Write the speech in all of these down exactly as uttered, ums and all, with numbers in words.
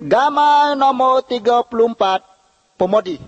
Gambar nomor tiga puluh empat, pemodi.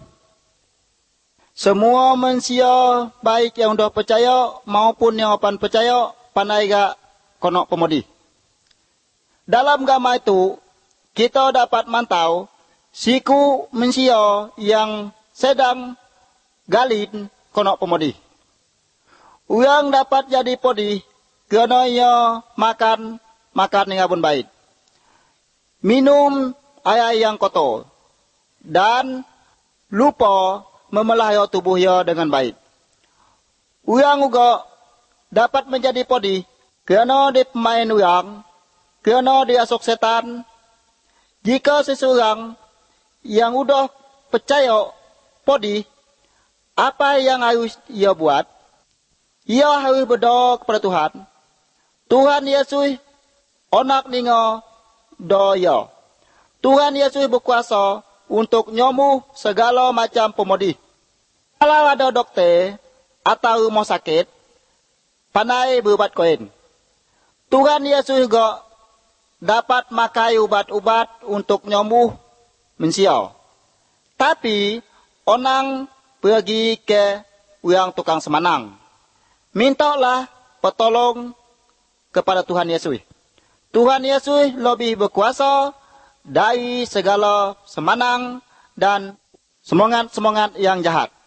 Semua manusia baik yang dah percaya maupun yang akan percaya pandai gak kono pemodi. Dalam gambar itu kita dapat mantau siku manusia yang sedang galin kono pemodi. Orang dapat jadi podi kerana ia makan makan yang abun baik. Minum air yang kotor dan lupa memelihara tubuh ia dengan baik. Orang juga dapat menjadi podi kerana dia pemain orang, kerana dia asok setan. Jika seseorang yang udah percaya podi, apa yang harus ia buat? Ia harus berdoa kepada Tuhan. Tuhan Yesus onak ningo doa. Tuhan Yesus berkuasa untuk nyomuh segala macam pemodi. Kalau ada dokter atau rumah sakit, pandai berubat koin. Tuhan Yesus juga dapat makai ubat-ubat untuk nyomuh manusia. Tapi, onang pergi ke orang tukang semanang. Mintalah pertolong kepada Tuhan Yesus. Tuhan Yesus lebih berkuasa dari segala semanang dan semangat-semangat yang jahat.